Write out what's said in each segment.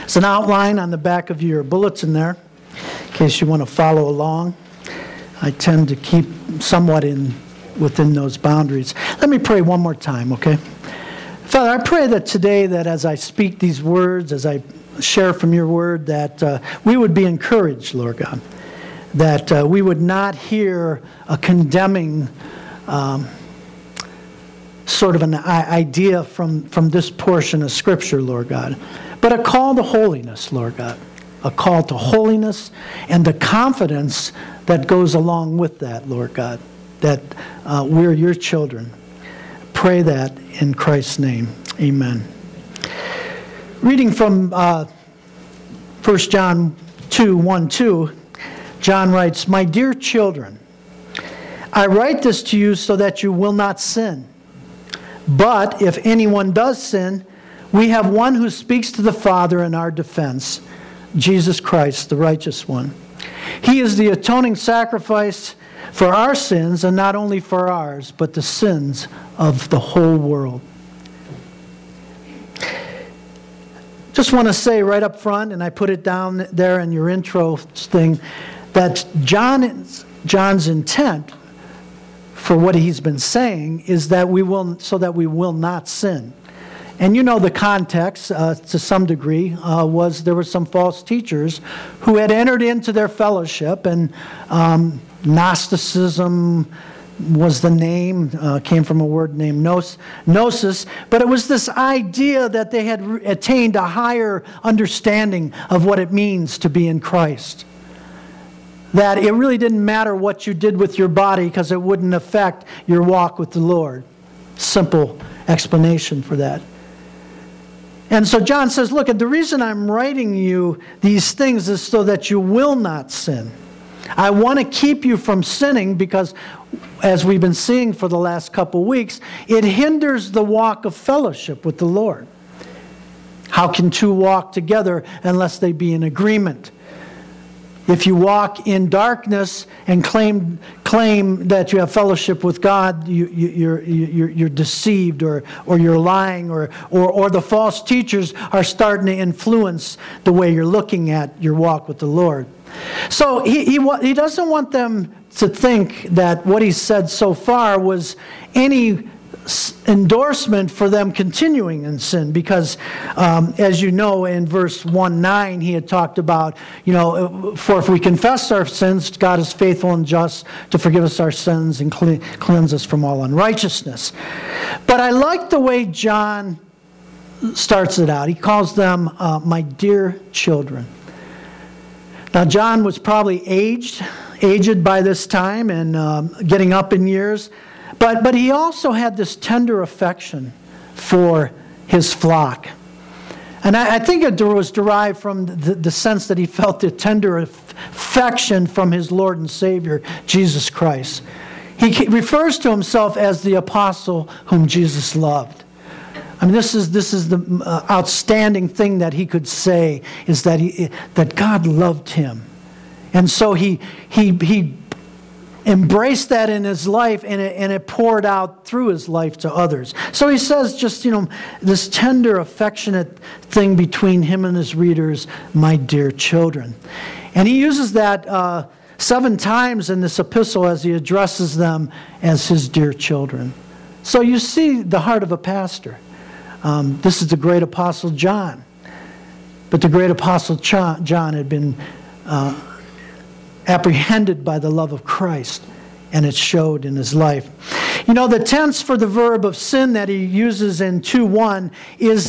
There's an outline on the back of your bulletin there, in case you want to follow along. I tend to keep somewhat within those boundaries. Let me pray one more time, okay? Father, I pray that today, that as I speak these words, as I share from your word, that we would be encouraged, Lord God, that we would not hear a condemning sort of an idea from this portion of Scripture, Lord God, but a call to holiness, Lord God, a call to holiness and the confidence that goes along with that, Lord God, that we're your children. Pray that in Christ's name. Amen. Reading from 1 John 2:1-2, John writes, "My dear children, I write this to you so that you will not sin. But if anyone does sin, we have one who speaks to the Father in our defense, Jesus Christ, the righteous one. He is the atoning sacrifice for our sins, and not only for ours, but the sins of the whole world." Just want to say right up front, and I put it down there in your intro thing, that John's intent for what he's been saying is that we will not sin. And you know the context to some degree was there were some false teachers who had entered into their fellowship, and Gnosticism was the name, came from a word named gnosis, but it was this idea that they had attained a higher understanding of what it means to be in Christ. That it really didn't matter what you did with your body because it wouldn't affect your walk with the Lord. Simple explanation for that. And so John says, look, the reason I'm writing you these things is so that you will not sin. I want to keep you from sinning because, as we've been seeing for the last couple weeks, it hinders the walk of fellowship with the Lord. How can two walk together unless they be in agreement? If you walk in darkness and claim that you have fellowship with God, you're deceived, or you're lying, or the false teachers are starting to influence the way you're looking at your walk with the Lord. So he doesn't want them to think that what he said so far was any endorsement for them continuing in sin, because as you know, in verse 1:9 he had talked about, for if we confess our sins, God is faithful and just to forgive us our sins and cleanse us from all unrighteousness. But I like the way John starts it out. He calls them my dear children. Now John was probably aged by this time and getting up in years. But he also had this tender affection for his flock. And I think it was derived from the sense that he felt the tender affection from his Lord and Savior, Jesus Christ. He refers to himself as the apostle whom Jesus loved. I mean, this is the outstanding thing that he could say, is that God loved him. And so he embraced that in his life, and it poured out through his life to others. So he says just, this tender, affectionate thing between him and his readers, my dear children. And he uses that 7 times in this epistle as he addresses them as his dear children. So you see the heart of a pastor. This is the great apostle John. But the great apostle John had been apprehended by the love of Christ, and it showed in his life. The tense for the verb of sin that he uses in 2:1 is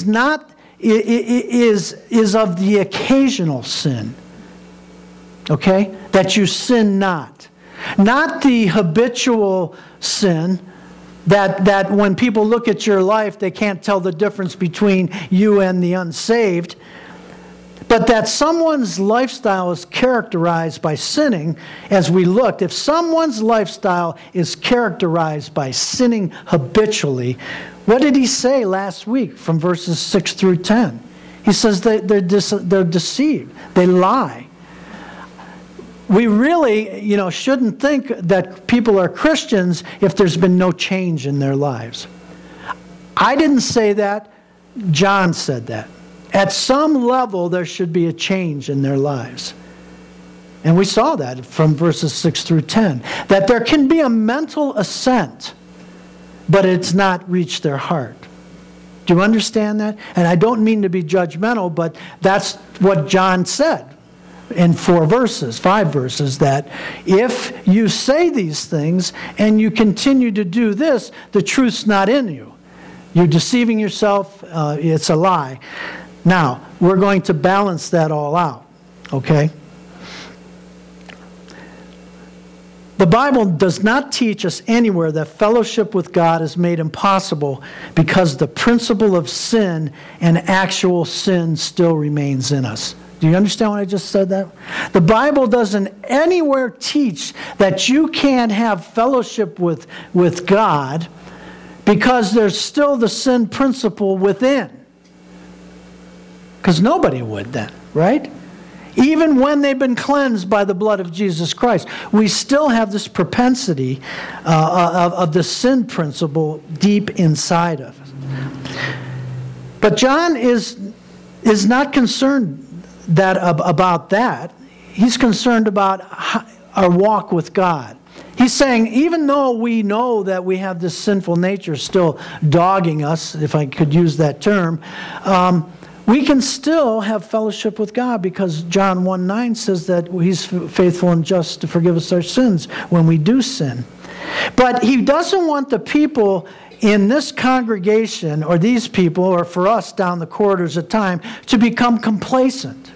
of the occasional sin. Okay? That you sin not. Not the habitual sin that when people look at your life, they can't tell the difference between you and the unsaved. But that someone's lifestyle is characterized by sinning, as we looked. If someone's lifestyle is characterized by sinning habitually, what did he say last week from verses 6 through 10? He says they're deceived. They lie. We really, shouldn't think that people are Christians if there's been no change in their lives. I didn't say that. John said that. At some level, there should be a change in their lives. And we saw that from verses 6 through 10, that there can be a mental assent, but it's not reached their heart. Do you understand that? And I don't mean to be judgmental, but that's what John said in 5 verses, that if you say these things and you continue to do this, the truth's not in you. You're deceiving yourself. It's a lie. Now, we're going to balance that all out, okay? The Bible does not teach us anywhere that fellowship with God is made impossible because the principle of sin and actual sin still remains in us. Do you understand what I just said that? The Bible doesn't anywhere teach that you can't have fellowship with God because there's still the sin principle within. Because nobody would then, right? Even when they've been cleansed by the blood of Jesus Christ, we still have this propensity of the sin principle deep inside of us. But John is not concerned about that. He's concerned about our walk with God. He's saying, even though we know that we have this sinful nature still dogging us, if I could use that term, we can still have fellowship with God because John 1:9 says that He's faithful and just to forgive us our sins when we do sin. But He doesn't want the people in this congregation, or these people, or for us down the corridors at time, to become complacent.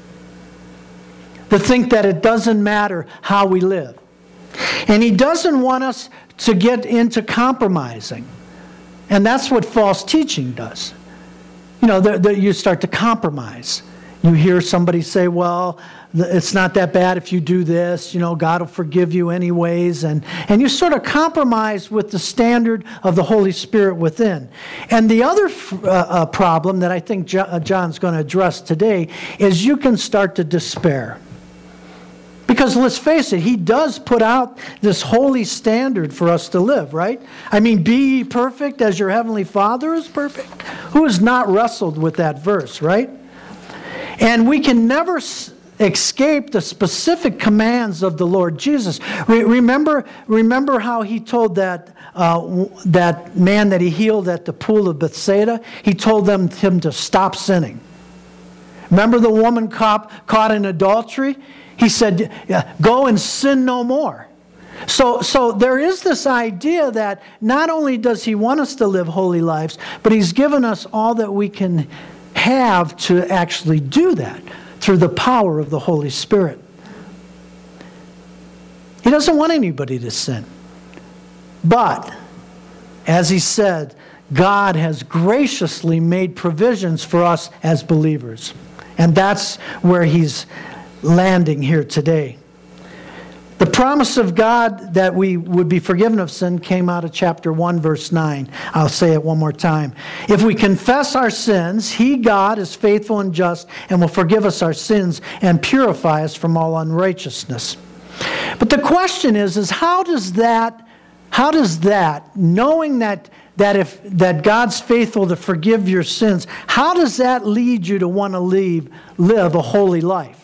To think that it doesn't matter how we live. And He doesn't want us to get into compromising. And that's what false teaching does. You know, you start to compromise. You hear somebody say, well, it's not that bad if you do this. You know, God will forgive you anyways. And you sort of compromise with the standard of the Holy Spirit within. And the other problem that I think John's going to address today is you can start to despair. Because let's face it, He does put out this holy standard for us to live, right? I mean, be ye perfect as your heavenly Father is perfect. Who has not wrestled with that verse, right? And we can never escape the specific commands of the Lord Jesus. Remember how He told that man that He healed at the pool of Bethsaida? He told him to stop sinning. Remember the woman caught in adultery? He said, go and sin no more. So there is this idea that not only does He want us to live holy lives, but He's given us all that we can have to actually do that through the power of the Holy Spirit. He doesn't want anybody to sin. But, as He said, God has graciously made provisions for us as believers. And that's where He's landing here today. The promise of God that we would be forgiven of sin came out of chapter 1, verse 9. I'll say it one more time. If we confess our sins, He, God, is faithful and just and will forgive us our sins and purify us from all unrighteousness. But the question is how does that, knowing that God's faithful to forgive your sins, how does that lead you to want to live a holy life?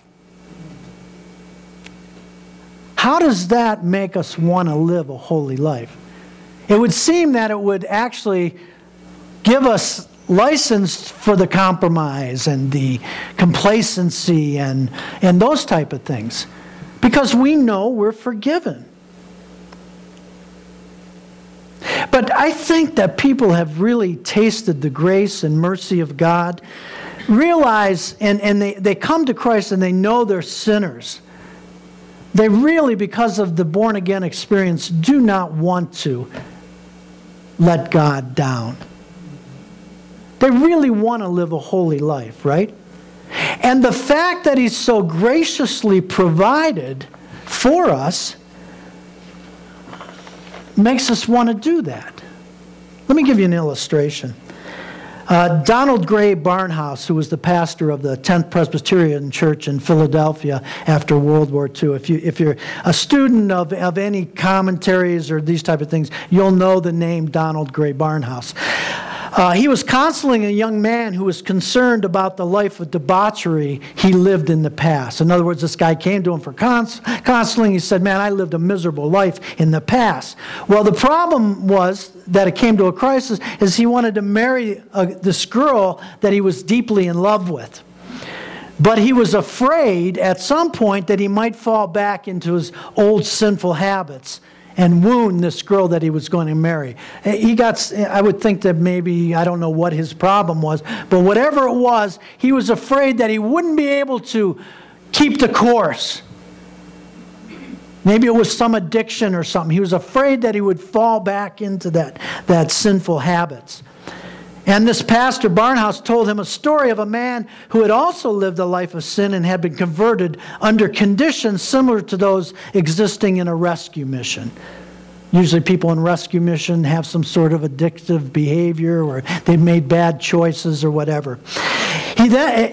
How does that make us want to live a holy life? It would seem that it would actually give us license for the compromise and the complacency and those type of things. Because we know we're forgiven. But I think that people have really tasted the grace and mercy of God, realize, and they come to Christ and they know they're sinners. They really, because of the born-again experience, do not want to let God down. They really want to live a holy life, right? And the fact that He's so graciously provided for us makes us want to do that. Let me give you an illustration. Donald Gray Barnhouse, who was the pastor of the 10th Presbyterian Church in Philadelphia after World War II. If you're a student of any commentaries or these type of things, you'll know the name Donald Gray Barnhouse. He was counseling a young man who was concerned about the life of debauchery he lived in the past. In other words, this guy came to him for counseling. He said, man, I lived a miserable life in the past. Well, the problem was that it came to a crisis is he wanted to marry this girl that he was deeply in love with. But he was afraid at some point that he might fall back into his old sinful habits and wound this girl that he was going to marry. I would think that maybe, I don't know what his problem was, but whatever it was, he was afraid that he wouldn't be able to keep the course. Maybe it was some addiction or something. He was afraid that he would fall back into that sinful habits. And this pastor, Barnhouse, told him a story of a man who had also lived a life of sin and had been converted under conditions similar to those existing in a rescue mission. Usually people in rescue mission have some sort of addictive behavior or they've made bad choices or whatever. And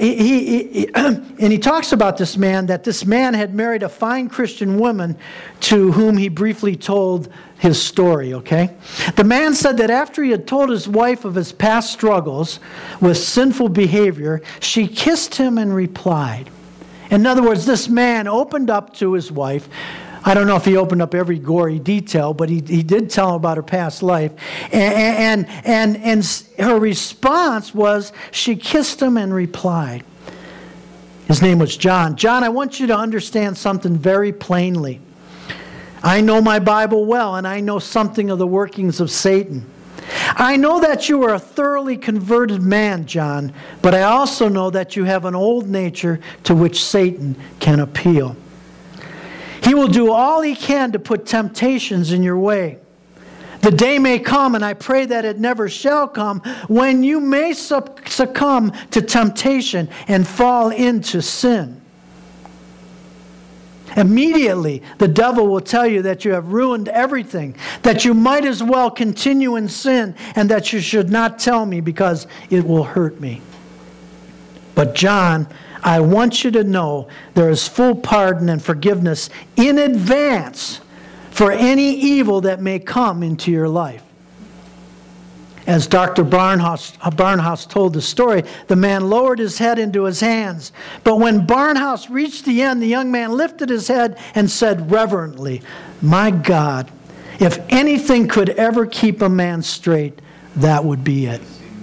he talks about this man, that this man had married a fine Christian woman to whom he briefly told his story, okay? The man said that after he had told his wife of his past struggles with sinful behavior, she kissed him and replied. In other words, this man opened up to his wife. I don't know if he opened up every gory detail, but he did tell him about her past life. And her response was, she kissed him and replied. His name was John. John, I want you to understand something very plainly. I know my Bible well, and I know something of the workings of Satan. I know that you are a thoroughly converted man, John, but I also know that you have an old nature to which Satan can appeal. He will do all he can to put temptations in your way. The day may come, and I pray that it never shall come, when you may succumb to temptation and fall into sin. Immediately, the devil will tell you that you have ruined everything, that you might as well continue in sin, and that you should not tell me because it will hurt me. But John, I want you to know there is full pardon and forgiveness in advance for any evil that may come into your life. As Dr. Barnhouse told the story, the man lowered his head into his hands. But when Barnhouse reached the end, the young man lifted his head and said reverently, my God, if anything could ever keep a man straight, that would be it.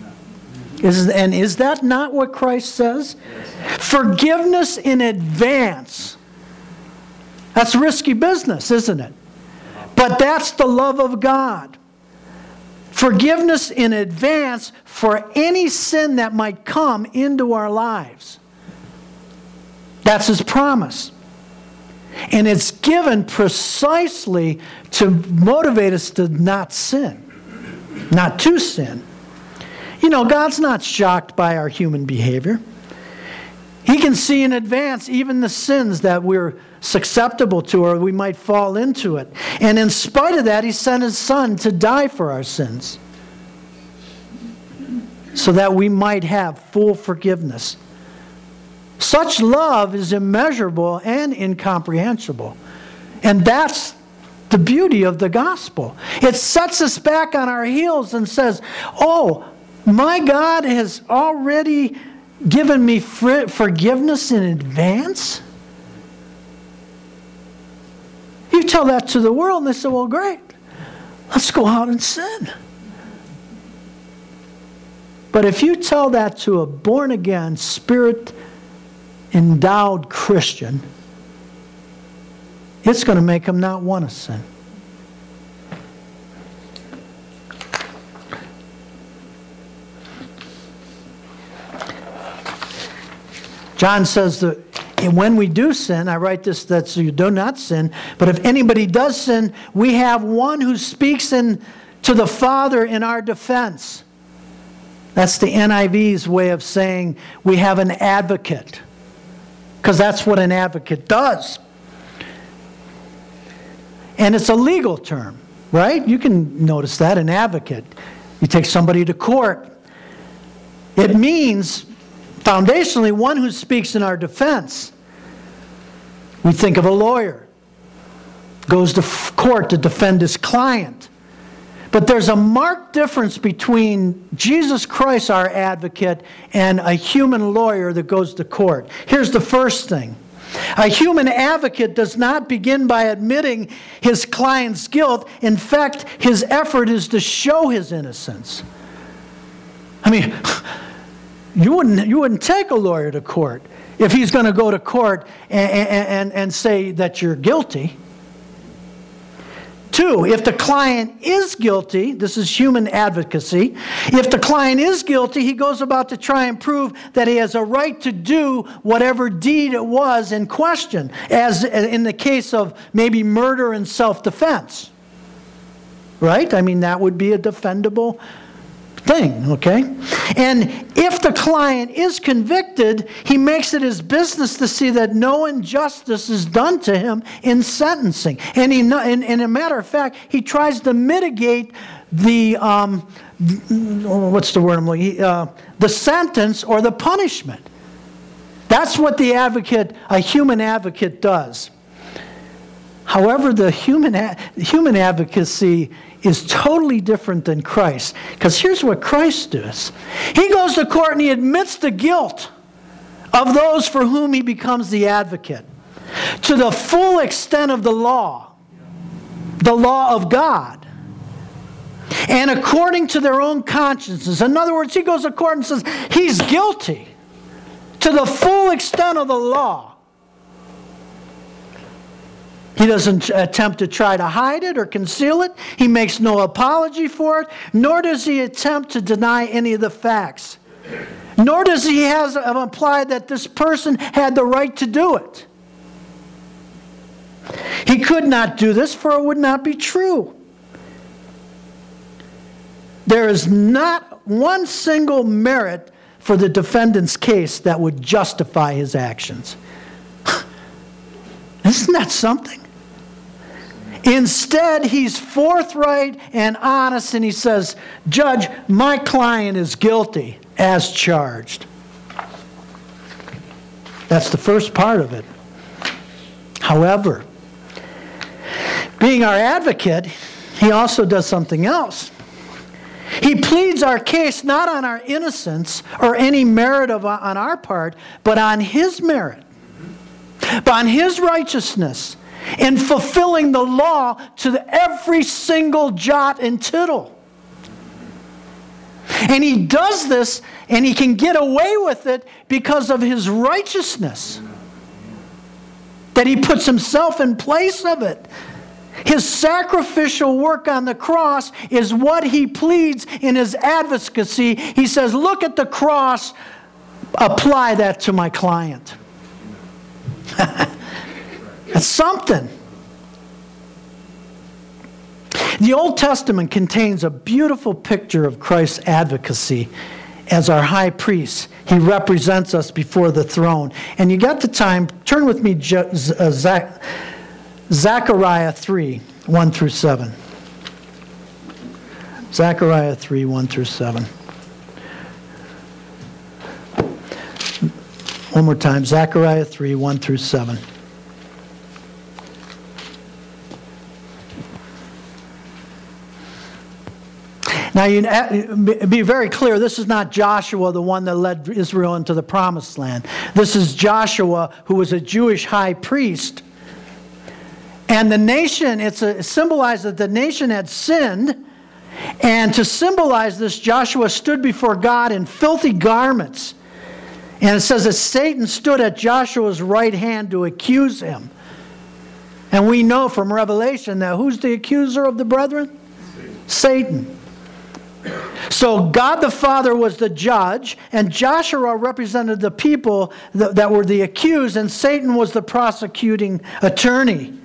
Is that not what Christ says? Forgiveness in advance. That's risky business, isn't it? But that's the love of God. Forgiveness in advance for any sin that might come into our lives. That's His promise. And it's given precisely to motivate us to not sin, not to sin. You know, God's not shocked by our human behavior. He can see in advance even the sins that we're susceptible to or we might fall into it. And in spite of that, He sent His Son to die for our sins so that we might have full forgiveness. Such love is immeasurable and incomprehensible. And that's the beauty of the gospel. It sets us back on our heels and says, oh, my God has already given me forgiveness in advance? You tell that to the world and they say, well, great. Let's go out and sin. But if you tell that to a born-again, Spirit-endowed Christian, it's going to make them not want to sin. John says that when we do sin, I write this that so you do not sin, but if anybody does sin, we have one who speaks to the Father in our defense. That's the NIV's way of saying we have an advocate, because that's what an advocate does. And it's a legal term, right? You can notice that, an advocate. You take somebody to court. It means, foundationally, one who speaks in our defense. We think of a lawyer, goes to court to defend his client. But there's a marked difference between Jesus Christ, our advocate, and a human lawyer that goes to court. Here's the first thing. A human advocate does not begin by admitting his client's guilt. In fact, his effort is to show his innocence. I mean, you wouldn't take a lawyer to court if he's going to go to court and say that you're guilty. 2, if the client is guilty, this is human advocacy, if the client is guilty, he goes about to try and prove that he has a right to do whatever deed it was in question, as in the case of maybe murder and self-defense. Right? I mean, that would be a defendable thing, okay? And if the client is convicted, he makes it his business to see that no injustice is done to him in sentencing. And in a matter of fact, he tries to mitigate the, what's the word I'm looking for? The sentence or the punishment. That's what a human advocate does. However, the human advocacy is totally different than Christ. Because here's what Christ does. He goes to court and he admits the guilt of those for whom he becomes the advocate, to the full extent of the law of God, and according to their own consciences. In other words, he goes to court and says he's guilty to the full extent of the law. He doesn't attempt to try to hide it or conceal it. He makes no apology for it, nor does he attempt to deny any of the facts. Nor does he imply that this person had the right to do it. He could not do this, for it would not be true. There is not one single merit for the defendant's case that would justify his actions. Isn't that something? Instead, he's forthright and honest, and he says, "Judge, my client is guilty as charged." That's the first part of it. However, being our advocate, he also does something else. He pleads our case not on our innocence or any merit on our part, but on his merit, on his righteousness, in fulfilling the law to every single jot and tittle. And he does this, and he can get away with it because of his righteousness, that he puts himself in place of it. His sacrificial work on the cross is what he pleads in his advocacy. He says, look at the cross, apply that to my client. That's something. The Old Testament contains a beautiful picture of Christ's advocacy as our high priest. He represents us before the throne. And you got the time, turn with me Zechariah 3, 1 through 7. Zechariah 3, 1 through 7. One more time, Zechariah 3, 1 through 7. Now, be very clear, this is not Joshua, the one that led Israel into the promised land. This is Joshua, who was a Jewish high priest. And the nation, it symbolized that the nation had sinned. And to symbolize this, Joshua stood before God in filthy garments. And it says that Satan stood at Joshua's right hand to accuse him. And we know from Revelation that who's the accuser of the brethren? Satan. So God the Father was the judge, and Joshua represented the people that were the accused, and Satan was the prosecuting attorney.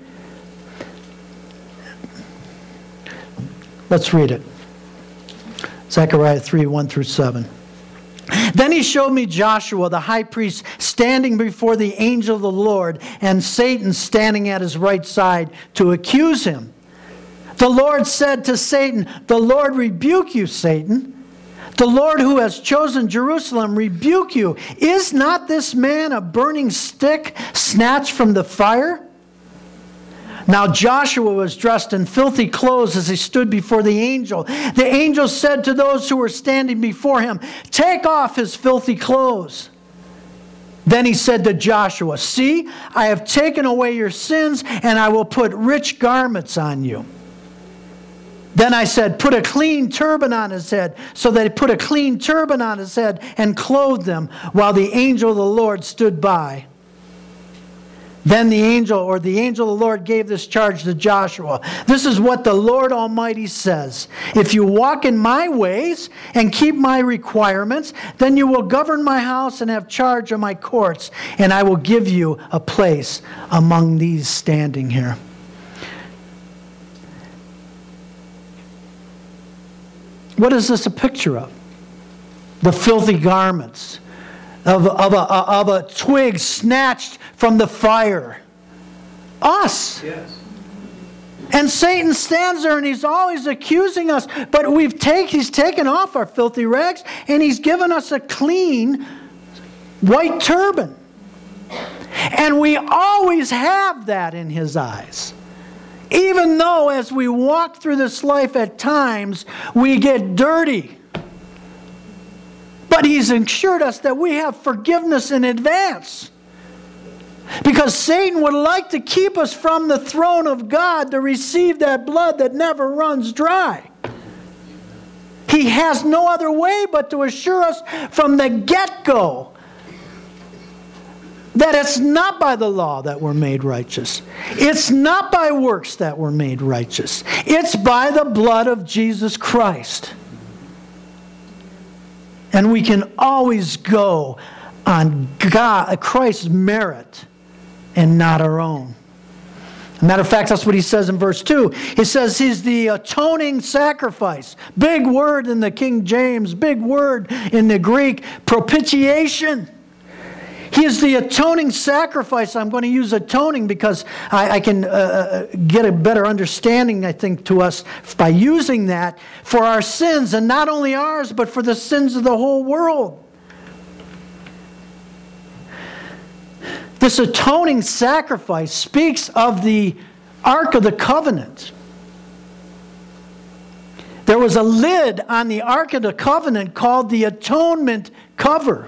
Let's read it. Zechariah 3, 1 through 7. Then he showed me Joshua, the high priest, standing before the angel of the Lord, and Satan standing at his right side to accuse him. The Lord said to Satan, "The Lord rebuke you, Satan. The Lord who has chosen Jerusalem rebuke you. Is not this man a burning stick snatched from the fire?" Now Joshua was dressed in filthy clothes as he stood before the angel. The angel said to those who were standing before him, "Take off his filthy clothes." Then he said to Joshua, "See, I have taken away your sins, and I will put rich garments on you." Then I said, "Put a clean turban on his head." So they put a clean turban on his head and clothed him, while the angel of the Lord stood by. Then the angel of the Lord gave this charge to Joshua. "This is what the Lord Almighty says. If you walk in my ways and keep my requirements, then you will govern my house and have charge of my courts, and I will give you a place among these standing here." What is this a picture of? The filthy garments of a twig snatched from the fire. Us. Yes. And Satan stands there and he's always accusing us, but he's taken off our filthy rags and he's given us a clean white turban. And we always have that in his eyes. Even though as we walk through this life at times, we get dirty. But he's assured us that we have forgiveness in advance. Because Satan would like to keep us from the throne of God to receive that blood that never runs dry. He has no other way but to assure us from the get-go that it's not by the law that we're made righteous. It's not by works that we're made righteous. It's by the blood of Jesus Christ. And we can always go on Christ's merit and not our own. As a matter of fact, that's what he says in verse 2. He says he's the atoning sacrifice. Big word in the King James, big word in the Greek, propitiation. He is the atoning sacrifice. I'm going to use atoning because I can get a better understanding, I think, to us by using that for our sins, and not only ours, but for the sins of the whole world. This atoning sacrifice speaks of the Ark of the Covenant. There was a lid on the Ark of the Covenant called the atonement cover.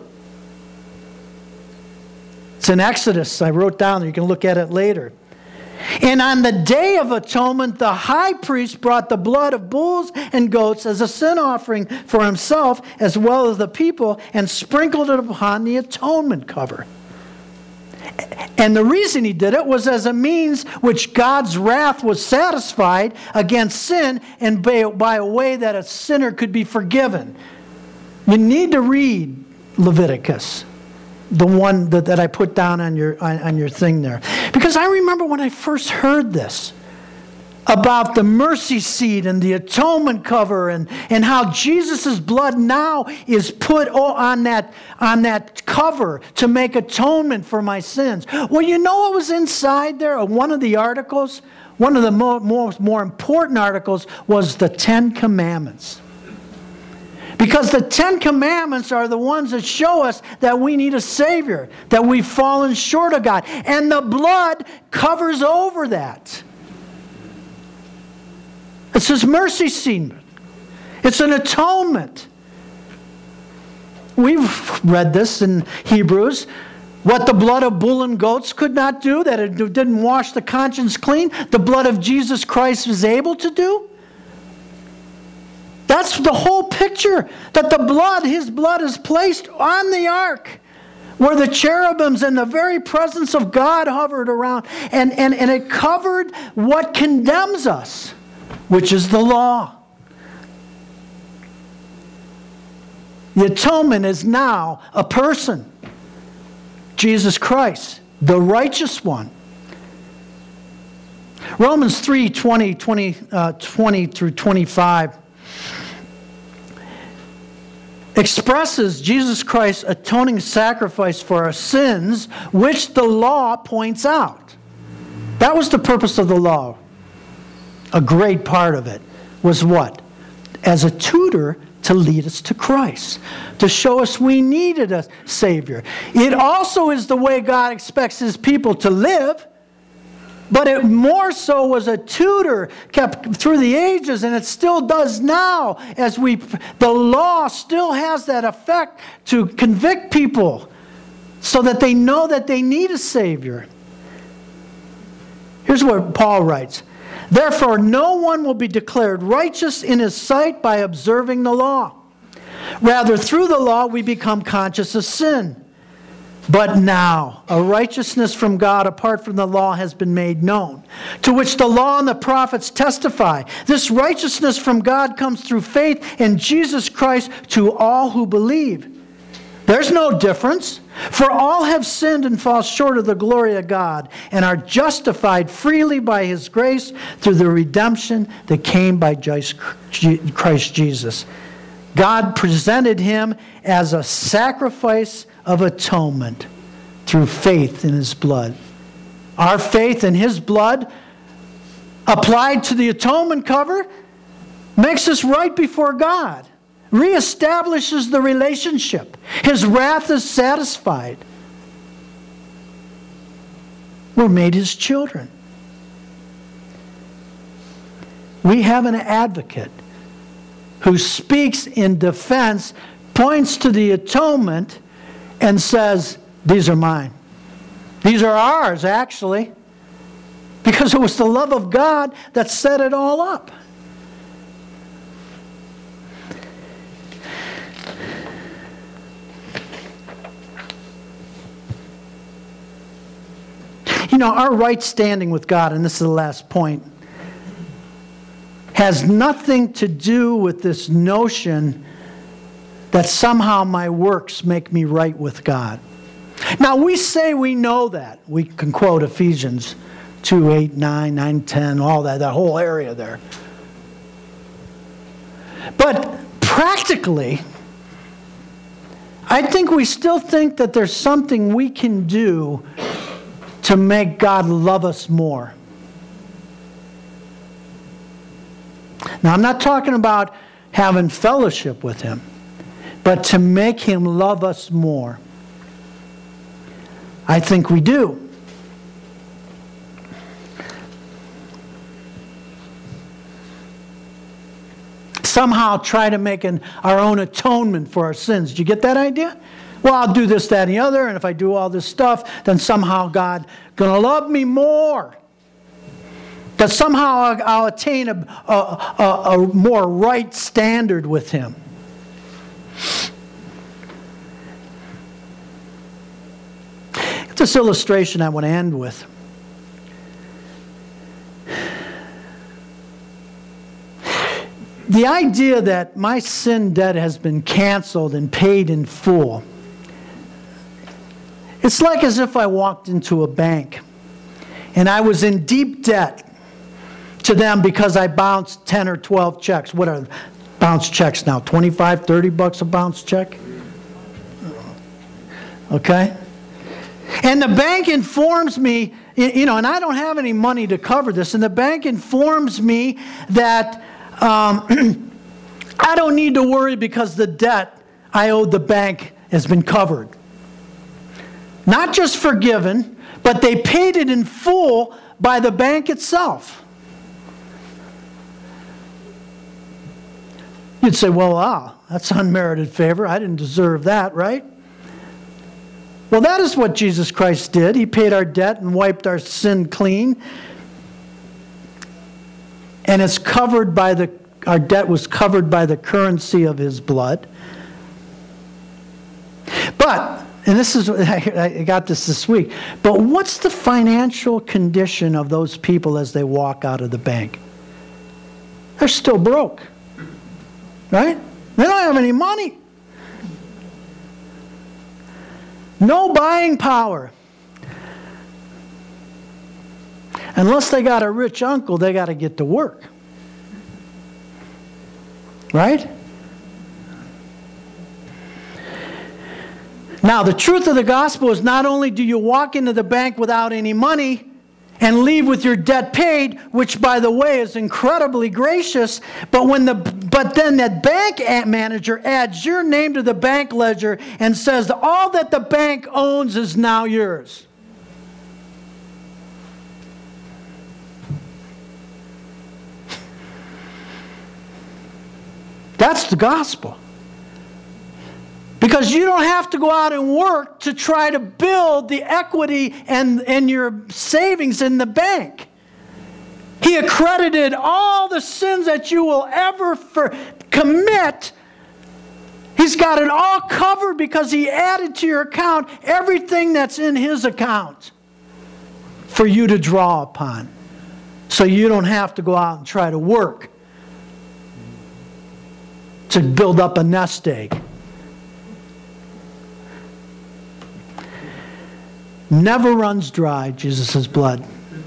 It's in Exodus. I wrote down, you can look at it later. And on the Day of Atonement, the high priest brought the blood of bulls and goats as a sin offering for himself as well as the people and sprinkled it upon the atonement cover. And the reason he did it was as a means which God's wrath was satisfied against sin and by a way that a sinner could be forgiven. You need to read Leviticus. The one that I put down on your thing there. Because I remember when I first heard this about the mercy seat and the atonement cover and how Jesus' blood now is put on that cover to make atonement for my sins. Well, you know what was inside there? One of the articles, one of the more important articles was the 10 Commandments. Because the 10 Commandments are the ones that show us that we need a Savior, that we've fallen short of God. And the blood covers over that. It's His mercy seat. It's an atonement. We've read this in Hebrews. What the blood of bull and goats could not do, that it didn't wash the conscience clean, the blood of Jesus Christ is able to do. That's the whole picture, that the blood, His blood is placed on the ark where the cherubims and the very presence of God hovered around, and it covered what condemns us, which is the law. The atonement is now a person, Jesus Christ, the righteous one. Romans 3:20 through 25 expresses Jesus Christ's atoning sacrifice for our sins, which the law points out. That was the purpose of the law. A great part of it was what? As a tutor to lead us to Christ, to show us we needed a Savior. It also is the way God expects His people to live. but it more so was a tutor kept through the ages, and it still does now, as the law still has that effect to convict people so that they know that they need a Savior. Here's what Paul writes. Therefore, no one will be declared righteous in his sight by observing the law. Rather, through the law, we become conscious of sin. But now, a righteousness from God apart from the law has been made known, to which the law and the prophets testify. This righteousness from God comes through faith in Jesus Christ to all who believe. There's no difference, for all have sinned and fall short of the glory of God, and are justified freely by His grace through the redemption that came by Christ Jesus. God presented Him as a sacrifice of atonement through faith in His blood. Our faith in His blood, applied to the atonement cover, makes us right before God, reestablishes the relationship. His wrath is satisfied. We're made His children. We have an advocate who speaks in defense, points to the atonement, and says, these are mine. These are ours, actually, because it was the love of God that set it all up. You know, our right standing with God, and this is the last point, has nothing to do with this notion that somehow my works make me right with God. Now, we say we know that. We can quote Ephesians 2, 8, 9, 9, 10, all that whole area there. But practically, I think we still think that there's something we can do to make God love us more. Now, I'm not talking about having fellowship with Him, but to make Him love us more. I think we do. Somehow try to make our own atonement for our sins. Do you get that idea? Well, I'll do this, that, and the other, and if I do all this stuff, then somehow God's going to love me more. That somehow I'll attain a more right standard with Him. This illustration I want to end with. The idea that my sin debt has been canceled and paid in full. It's like as if I walked into a bank and I was in deep debt to them because I bounced 10 or 12 checks. What are bounce checks now? 25, 30 bucks a bounce check? Okay? And the bank informs me, and I don't have any money to cover this, and the bank informs me that I don't need to worry because the debt I owed the bank has been covered. Not just forgiven, but they paid it in full by the bank itself. You'd say, well, wow, that's unmerited favor. I didn't deserve that, right? Well, that is what Jesus Christ did. He paid our debt and wiped our sin clean. And it's covered by our debt was covered by the currency of His blood. But, and this is, I got this week, but what's the financial condition of those people as they walk out of the bank? They're still broke, right? They don't have any money. No buying power. Unless they got a rich uncle, they got to get to work. Right? Now, the truth of the gospel is not only do you walk into the bank without any money and leave with your debt paid, which, by the way, is incredibly gracious, but then that bank manager adds your name to the bank ledger and says all that the bank owns is now yours. That's the gospel. Because you don't have to go out and work to try to build the equity and your savings in the bank. He accredited all the sins that you will ever commit. He's got it all covered because He added to your account everything that's in His account for you to draw upon. So you don't have to go out and try to work to build up a nest egg. Never runs dry, Jesus' blood.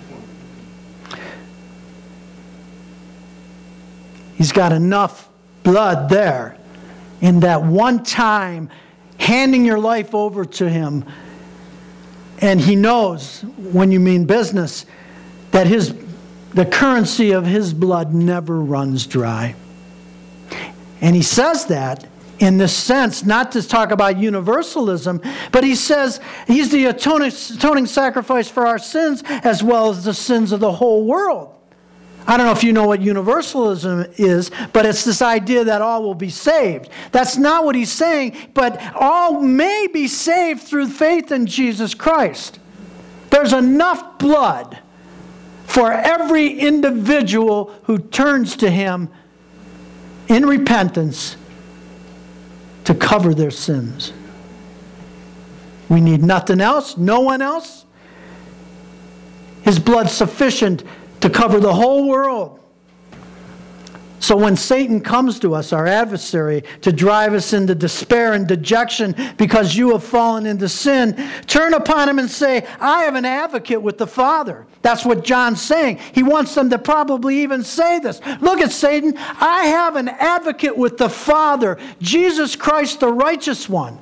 He's got enough blood there in that one time handing your life over to Him. And He knows when you mean business that the currency of His blood never runs dry. And He says that in this sense, not to talk about universalism, but He says He's the atoning sacrifice for our sins as well as the sins of the whole world. I don't know if you know what universalism is, but it's this idea that all will be saved. That's not what He's saying, but all may be saved through faith in Jesus Christ. There's enough blood for every individual who turns to Him in repentance to cover their sins. We need nothing else, no one else. His blood's sufficient to cover the whole world. So when Satan comes to us, our adversary, to drive us into despair and dejection because you have fallen into sin, turn upon him and say, I have an advocate with the Father. That's what John's saying. He wants them to probably even say this. Look at Satan. I have an advocate with the Father, Jesus Christ, the righteous one.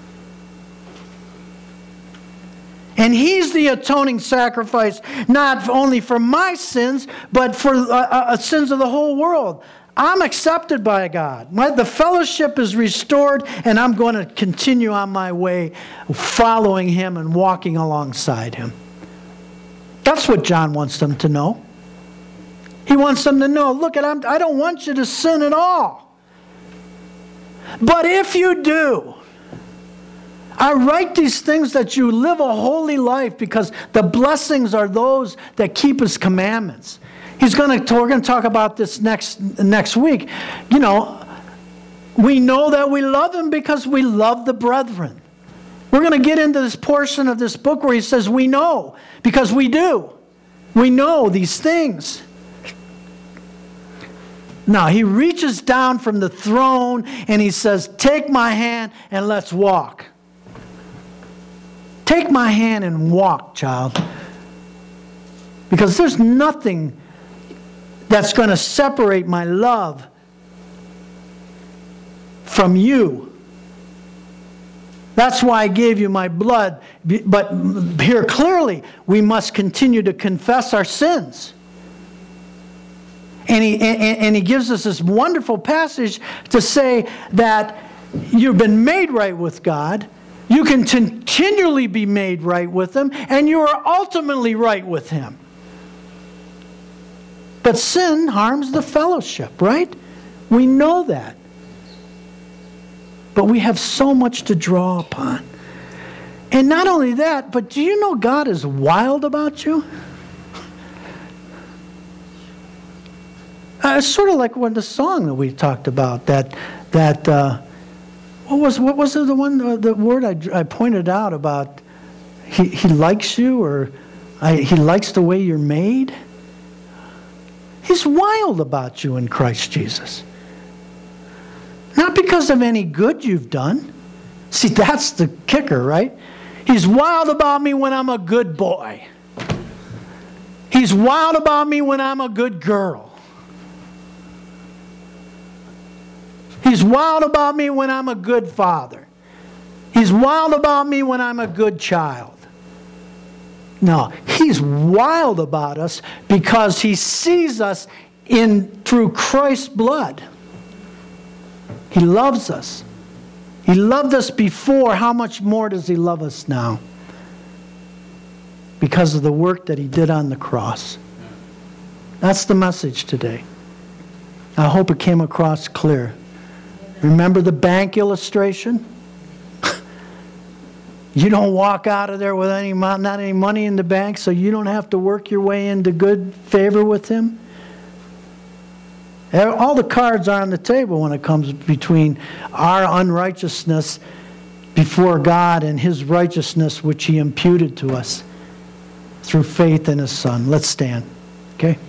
And He's the atoning sacrifice, not only for my sins, but for sins of the whole world. I'm accepted by God. The fellowship is restored, and I'm going to continue on my way following Him and walking alongside Him. That's what John wants them to know. He wants them to know, look, I don't want you to sin at all. But if you do, I write these things that you live a holy life, because the blessings are those that keep His commandments. We're going to talk about this next week. You know, we know that we love Him because we love the brethren. We're going to get into this portion of this book where he says we know, because we do. We know these things. Now, He reaches down from the throne and He says, take my hand and let's walk. Take my hand and walk, child. Because there's nothing that's going to separate my love from you. That's why I gave you my blood. But here clearly, we must continue to confess our sins. And he gives us this wonderful passage to say that you've been made right with God. You can continually be made right with Him, and you are ultimately right with Him. But sin harms the fellowship, right? We know that. But we have so much to draw upon. And not only that, but do you know God is wild about you? It's sort of like the song that we talked about, what was the one, the word I pointed out about he likes you, or He likes the way you're made? He's wild about you in Christ Jesus. Not because of any good you've done. See, that's the kicker, right? He's wild about me when I'm a good boy. He's wild about me when I'm a good girl. He's wild about me when I'm a good father. He's wild about me when I'm a good child. No, He's wild about us because He sees us through Christ's blood. He loves us. He loved us before. How much more does He love us now? Because of the work that He did on the cross. That's the message today. I hope it came across clear. Remember the bank illustration? You don't walk out of there with not any money in the bank, so you don't have to work your way into good favor with him. All the cards are on the table when it comes between our unrighteousness before God and his righteousness which he imputed to us through faith in his Son. Let's stand, okay?